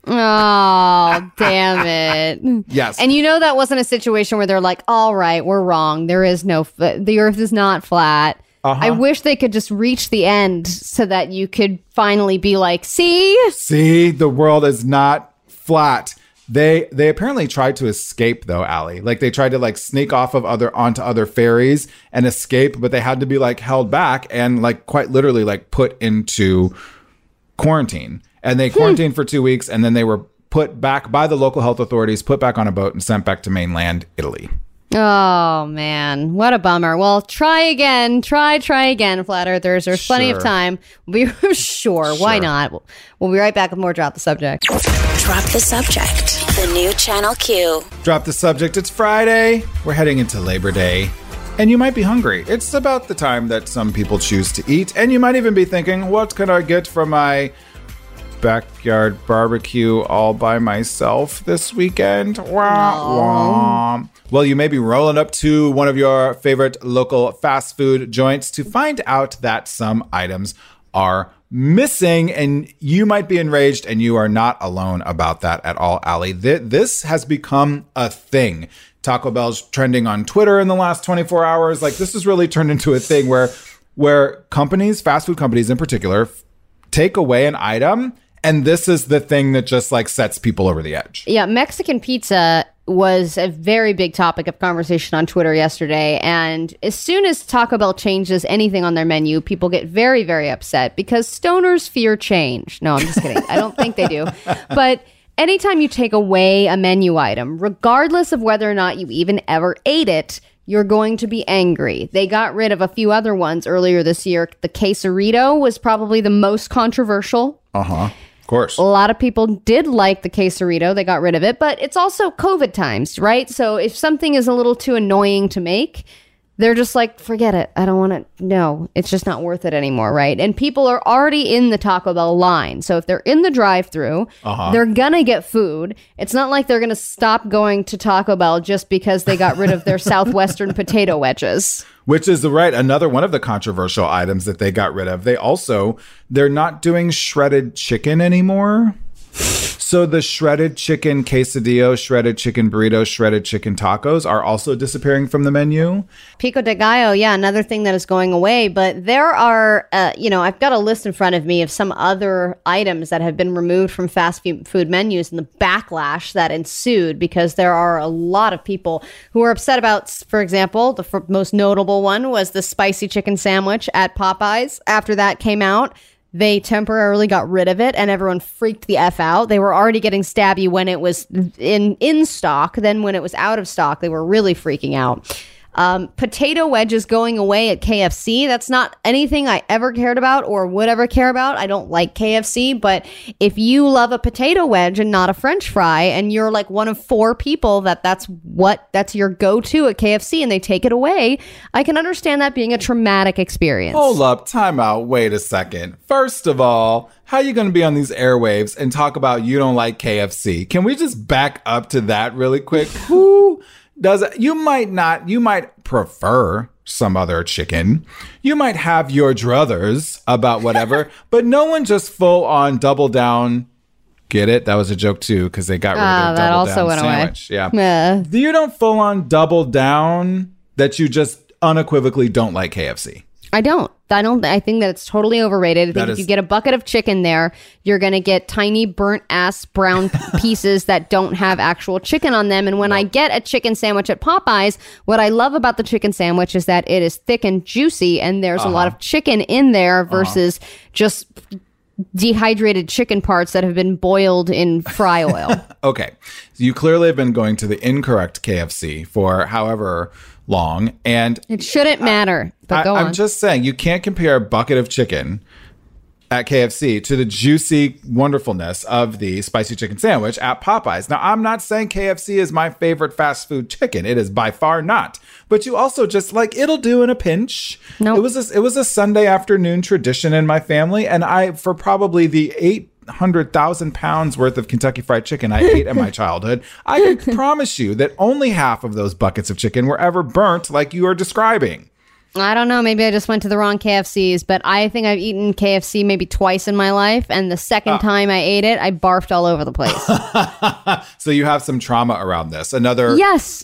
Oh, damn it. Yes. And that wasn't a situation where they're like, all right, we're wrong. There is the earth is not flat. I wish they could just reach the end so that you could finally be like, see, the world is not flat. They apparently tried to escape though, Allie. Like they tried to like sneak off of onto other ferries and escape, but they had to be like held back and like quite literally like put into quarantine. And they quarantined for 2 weeks, and then they were put back by the local health authorities, put back on a boat and sent back to mainland Italy. Oh man, what a bummer. Well, try again, flat earthers. There's plenty of time. We'll be sure. Why not? We'll be right back with more Drop the Subject. Drop the Subject. The new Channel Q. Drop the Subject. It's Friday. We're heading into Labor Day. And you might be hungry. It's about the time that some people choose to eat. And you might even be thinking, what can I get for my backyard barbecue all by myself this weekend? Wah, wah. Well, you may be rolling up to one of your favorite local fast food joints to find out that some items are missing, and you might be enraged, and you are not alone about that at all, Allie. This has become a thing. Taco Bell's trending on Twitter in the last 24 hours. Like, this has really turned into a thing where companies, fast food companies in particular, take away an item, and this is the thing that just like sets people over the edge. Yeah, Mexican pizza was a very big topic of conversation on Twitter yesterday. And as soon as Taco Bell changes anything on their menu, people get very, very upset because stoners fear change. No, I'm just kidding. I don't think they do. But anytime you take away a menu item, regardless of whether or not you even ever ate it, you're going to be angry. They got rid of a few other ones earlier this year. The quesarito was probably the most controversial. Of course. A lot of people did like the quesarito. They got rid of it, but it's also COVID times, right? So if something is a little too annoying to make, they're just like, forget it. I don't want to. No, it's just not worth it anymore, right? And people are already in the Taco Bell line. So if they're in the drive-thru, they're going to get food. It's not like they're going to stop going to Taco Bell just because they got rid of their Southwestern potato wedges. Which is another one of the controversial items that they got rid of. They're not doing shredded chicken anymore. So the shredded chicken quesadillo, shredded chicken burrito, shredded chicken tacos are also disappearing from the menu. Pico de gallo, yeah, another thing that is going away. But there are, I've got a list in front of me of some other items that have been removed from fast food menus and the backlash that ensued because there are a lot of people who are upset about, for example, the most notable one was the spicy chicken sandwich at Popeyes. After that came out, they temporarily got rid of it and everyone freaked the F out. They were already getting stabby when it was in stock. Then when it was out of stock, they were really freaking out. Potato wedges going away at KFC. That's not anything I ever cared about or would ever care about. I don't like KFC, but if you love a potato wedge and not a French fry, and you're like one of 4 people that's your go-to at KFC and they take it away, I can understand that being a traumatic experience. Hold up, time out, wait a second. First of all, how are you going to be on these airwaves and talk about you don't like KFC? Can we just back up to that really quick? Who does it? You might prefer some other chicken. You might have your druthers about whatever, but no one just full on double down. Get it? That was a joke too, because they got rid of their double down sandwich. Yeah. You don't full on double down that you just unequivocally don't like KFC. I don't. I think that it's totally overrated. I think if you get a bucket of chicken there, you're going to get tiny burnt ass brown pieces that don't have actual chicken on them. And when I get a chicken sandwich at Popeyes, what I love about the chicken sandwich is that it is thick and juicy and there's a lot of chicken in there versus just dehydrated chicken parts that have been boiled in fry oil. Okay. So you clearly have been going to the incorrect KFC for however long, and it shouldn't matter, but go on. I'm just saying, you can't compare a bucket of chicken at KFC to the juicy wonderfulness of the spicy chicken sandwich at Popeyes. Now, I'm not saying KFC is my favorite fast food chicken. It is by far not. But you also just it'll do in a pinch. No, it was a Sunday afternoon tradition in my family, and for probably the 800,000 pounds worth of Kentucky Fried Chicken I ate in my childhood, I can promise you that only half of those buckets of chicken were ever burnt like you are describing. I don't know. Maybe I just went to the wrong KFCs, but I think I've eaten KFC maybe twice in my life. And the second time I ate it, I barfed all over the place. So you have some trauma around this. Another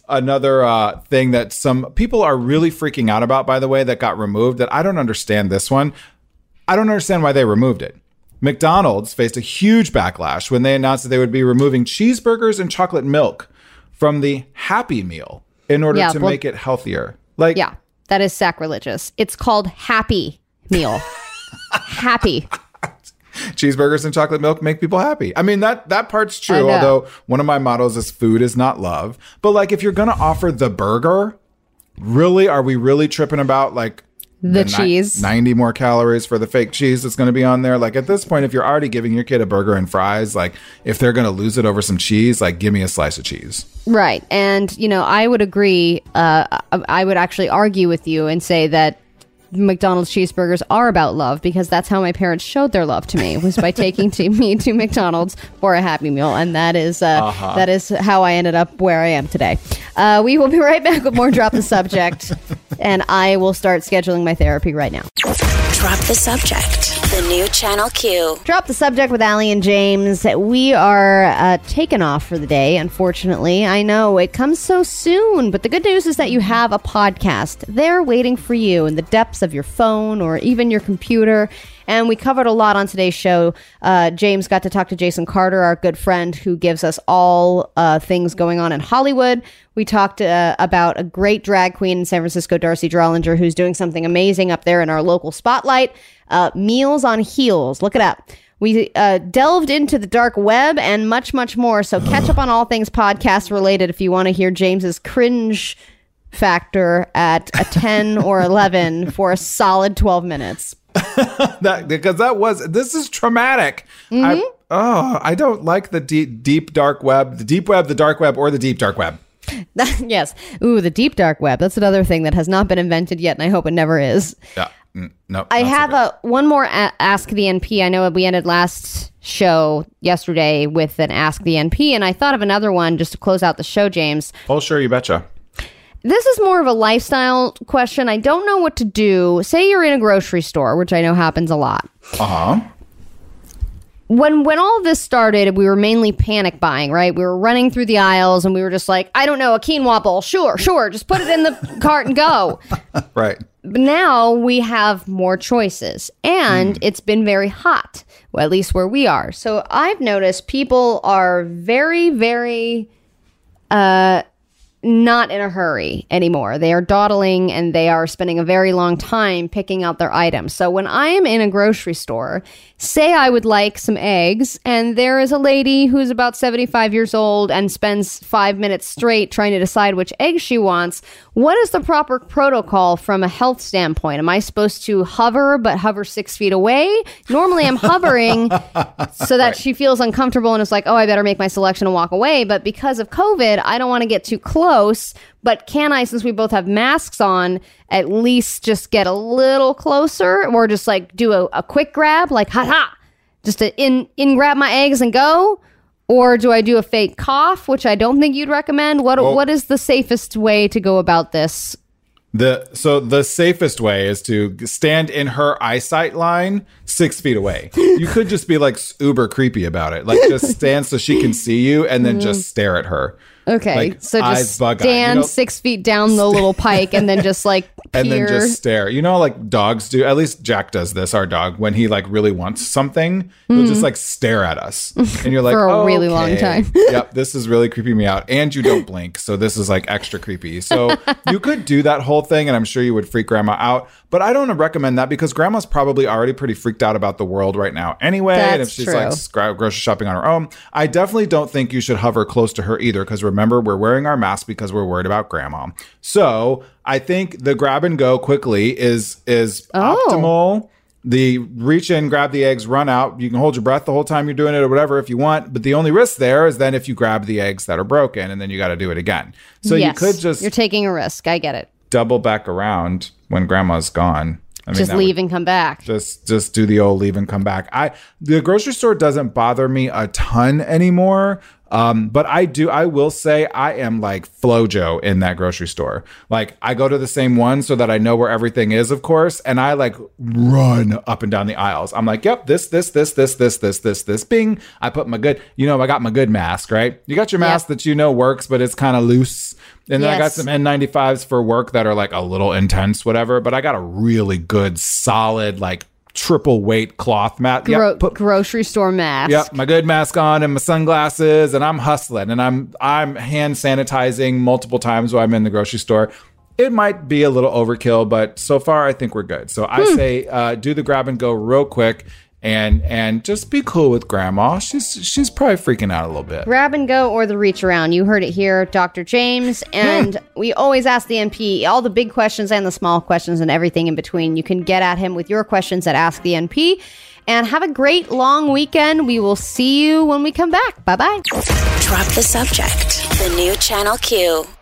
thing that some people are really freaking out about, by the way, that got removed, that I don't understand this one. I don't understand why they removed it. McDonald's faced a huge backlash when they announced that they would be removing cheeseburgers and chocolate milk from the Happy Meal in order to make it healthier. That is sacrilegious. It's called Happy Meal. Happy. Cheeseburgers and chocolate milk make people happy. I mean, that part's true, although one of my mottos is food is not love. But if you're going to offer the burger, really, are we really tripping about the cheese? 90 more calories for the fake cheese that's going to be on there. At this point, if you're already giving your kid a burger and fries, if they're going to lose it over some cheese, give me a slice of cheese. Right. And, I would agree. I would actually argue with you and say that McDonald's cheeseburgers are about love, because that's how my parents showed their love to me, was by taking me to McDonald's for a Happy Meal. And that is how I ended up where I am today. We will be right back with more Drop the Subject, and I will start scheduling my therapy right now. Drop the Subject. The new Channel Q. Drop the Subject with Allie and James. We are taken off for the day, unfortunately. I know it comes so soon, but the good news is that you have a podcast there waiting for you in the depths of your phone or even your computer. And we covered a lot on today's show. James got to talk to Jason Carter, our good friend, who gives us all things going on in Hollywood. We talked about a great drag queen in San Francisco, Darcy Drollinger, who's doing something amazing up there in our local spotlight. Meals on Heels. Look it up. We delved into the dark web and much, much more. So catch up on all things podcast related if you want to hear James's cringe factor at a 10 or 11 for a solid 12 minutes. This is traumatic. Mm-hmm. I don't like the deep dark web, the dark web, or the deep dark web. Yes. Ooh, the deep dark web. That's another thing that has not been invented yet, and I hope it never is. Yeah. No. I have one more Ask the NP. I know we ended last show yesterday with an Ask the NP, and I thought of another one just to close out the show, James. Oh, sure, you betcha. This is more of a lifestyle question. I don't know what to do. Say you're in a grocery store, which I know happens a lot. Uh-huh. When all of this started, we were mainly panic buying, right? We were running through the aisles and we were just like, I don't know, a quinoa bowl. Sure. Just put it in the cart and go. Right. But now we have more choices and it's been very hot, well, at least where we are. So I've noticed people are very, very not in a hurry anymore. They are dawdling and they are spending a very long time picking out their items. So when I am in a grocery store, say I would like some eggs, and there is a lady who's about 75 years old and spends 5 minutes straight trying to decide which eggs she wants. What is the proper protocol from a health standpoint? Am I supposed to hover, but hover 6 feet away? Normally I'm hovering so that she feels uncomfortable and is like, oh, I better make my selection and walk away. But because of COVID, I don't want to get too close. But can I, since we both have masks on, at least just get a little closer, or just like do a quick grab, like ha, just to in grab my eggs and go? Or do I do a fake cough, which I don't think you'd recommend? What is the safest way to go about this? The safest way is to stand in her eyesight line 6 feet away. You could just be like uber creepy about it. Like just stand so she can see you and then just stare at her. Okay, like, so just bug-eyed. stand 6 feet down the little pike and then just like peer. And then just stare. You know, like dogs do. At least Jack does this, our dog. When he like really wants something, he'll just like stare at us. And you're like, for a really long time. Yep, this is really creeping me out. And you don't blink. So this is like extra creepy. So you could do that whole thing and I'm sure you would freak grandma out. But I don't recommend that because grandma's probably already pretty freaked out about the world right now anyway. That's and if she's true. like grocery shopping on her own, I definitely don't think you should hover close to her either. Because remember, we're wearing our mask because we're worried about grandma. So I think the grab and go quickly is optimal. The reach in, grab the eggs, run out. You can hold your breath the whole time you're doing it or whatever if you want. But the only risk there is then if you grab the eggs that are broken and then you got to do it again. So yes, you could just... You're taking a risk. I get it. Double back around when grandma's gone. I mean, just leave and come back. Just do the old leave and come back. The grocery store doesn't bother me a ton anymore. But I will say I am like Flojo in that grocery store. Like I go to the same one so that I know where everything is, of course. And I like run up and down the aisles. I'm like, yep, this, bing. I put my good, I got my good mask, right? You got your mask that works, but it's kind of loose. And then I got some N95s for work that are like a little intense, whatever. But I got a really good, solid, like triple weight cloth mask. Grocery store mask. Yep, my good mask on and my sunglasses, and I'm hustling, and I'm hand sanitizing multiple times while I'm in the grocery store. It might be a little overkill, but so far I think we're good. So I say do the grab and go real quick. And just be cool with grandma. She's probably freaking out a little bit. Grab and go or the reach around. You heard it here, Dr. James. And we always ask the NP all the big questions and the small questions and everything in between. You can get at him with your questions at Ask the NP. And have a great long weekend. We will see you when we come back. Bye-bye. Drop the Subject. The new Channel Q.